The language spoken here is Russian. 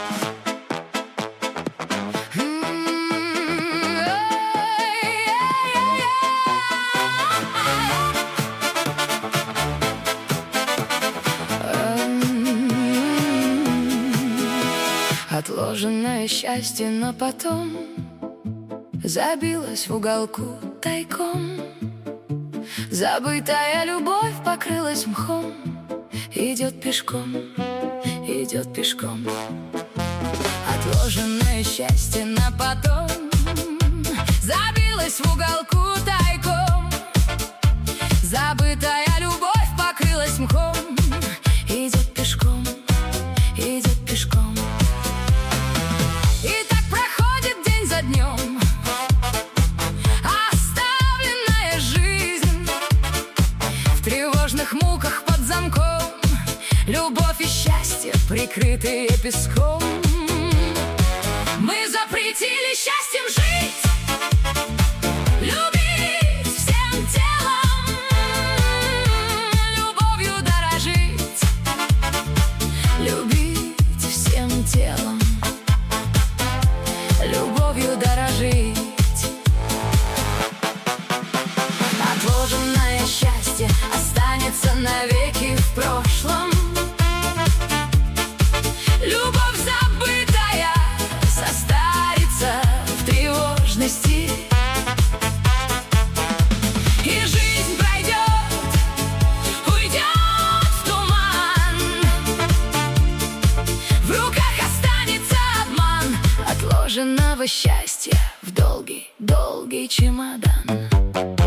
Отложенное счастье на потом забилось в уголку тайком. Забытая любовь покрылась мхом. Идет пешком, идет пешком. Отложенное счастье на потом забилось в уголку тайком. Забытая любовь покрылась мхом. Идет пешком, идет пешком. И так проходит день за днем оставленная жизнь в тревожных муках под замком. Любовь и счастье, прикрытые песком. Мы запретили счастьем жить, любить всем телом, любовью дорожить, любить всем телом, любовью дорожить. Отложенное счастье останется навеки в прошлом. Любовь забытая состарится в тревожности. И жизнь пройдет, уйдет в туман. В руках останется обман отложенного счастья в долгий, долгий чемодан.